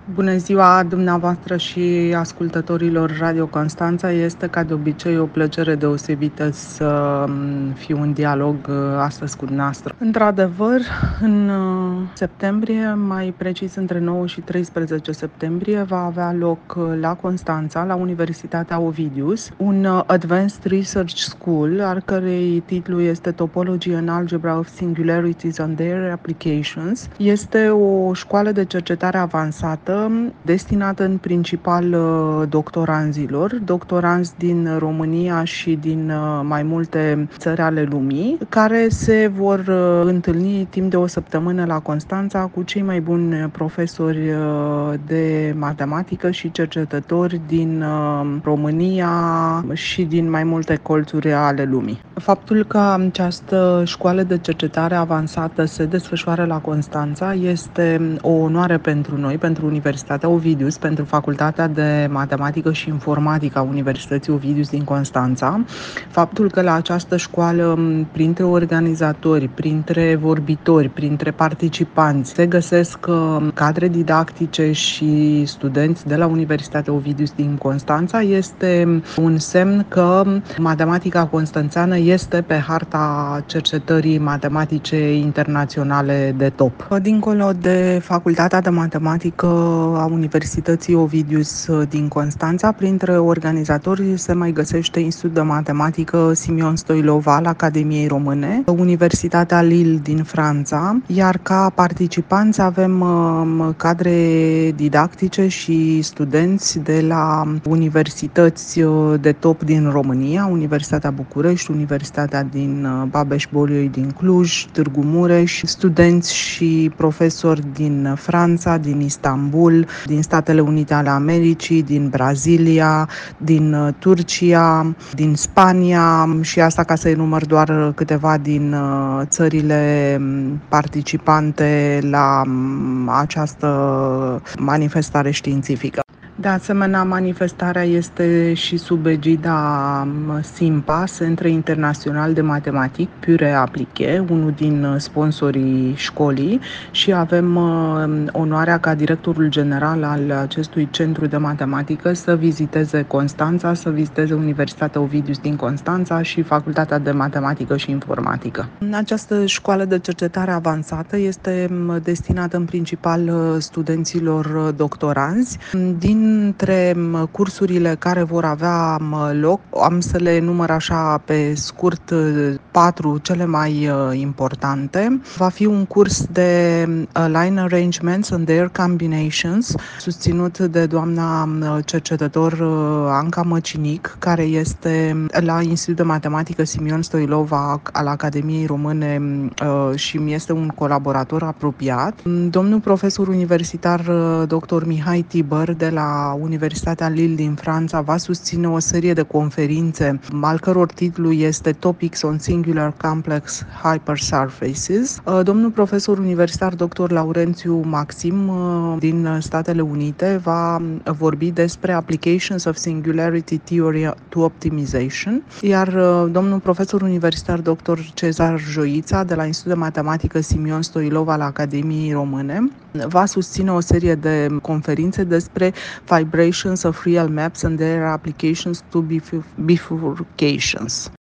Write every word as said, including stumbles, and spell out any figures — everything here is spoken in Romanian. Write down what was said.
Bună ziua dumneavoastră și ascultătorilor Radio Constanța. Este ca de obicei o plăcere deosebită să fiu în dialog astăzi cu dumneavoastră. Într-adevăr, în septembrie, mai precis între nouă și treisprezece septembrie, va avea loc la Constanța, la Universitatea Ovidius, un Advanced Research School, al cărei titlu este Topology and Algebra of Singularities and Their Applications. Este o școală de cercetare avansată destinată în principal doctoranzilor, doctoranzi din România și din mai multe țări ale lumii, care se vor întâlni timp de o săptămână la Constanța cu cei mai buni profesori de matematică și cercetători din România și din mai multe colțuri ale lumii. Faptul că această școală de cercetare avansată se desfășoară la Constanța este o onoare pentru noi, pentru Universitatea Ovidius, pentru Facultatea de Matematică și Informatică a Universității Ovidius din Constanța. Faptul că la această școală, printre organizatori, printre vorbitori, printre participanți, se găsesc cadre didactice și studenți de la Universitatea Ovidius din Constanța este un semn că matematica constanțeană este pe harta cercetării matematice internaționale de top. Dincolo de Facultatea de Matematică a Universității Ovidius din Constanța, printre organizatori se mai găsește Institutul de Matematică Simion Stoilov al Academiei Române, Universitatea Lille din Franța, iar ca participanți avem cadre didactice și studenți de la universități de top din România, Universitatea București, Universitatea din Babeș-Bolyai din Cluj, Târgu Mureș, studenți și profesori din Franța, din Istanbul, din Statele Unite ale Americii, din Brazilia, din Turcia, din Spania și asta ca să enumăr doar câteva din țările participante la această manifestare științifică. De asemenea, manifestarea este și sub egida SIMPA, Centre Internațional de Matematic Pure Apliqué, unul din sponsorii școlii, și avem onoarea ca directorul general al acestui centru de matematică să viziteze Constanța, să viziteze Universitatea Ovidius din Constanța și Facultatea de Matematică și Informatică. Această școală de cercetare avansată este destinată în principal studenților doctoranzi. Dintre cursurile care vor avea loc, am să le număr așa pe scurt patru cele mai importante. Va fi un curs de line arrangements and their combinations, susținut de doamna cercetător Anca Măcinic, care este la Institutul de Matematică Simion Stoilov al Academiei Române și mi este un colaborator apropiat. Domnul profesor universitar doctor Mihai Tibăr de la Universitatea Lille din Franța va susține o serie de conferințe al căror titlu este Topics on Singular Complex Hypersurfaces. Domnul profesor universitar doctor Laurențiu Maxim din Statele Unite va vorbi despre Applications of Singularity Theory to Optimization, iar domnul profesor universitar doctor Cezar Joița de la Institutul de Matematică Simion Stoilov al Academiei Române va susține o serie de conferințe despre vibrations of real maps and their applications to bifurcations.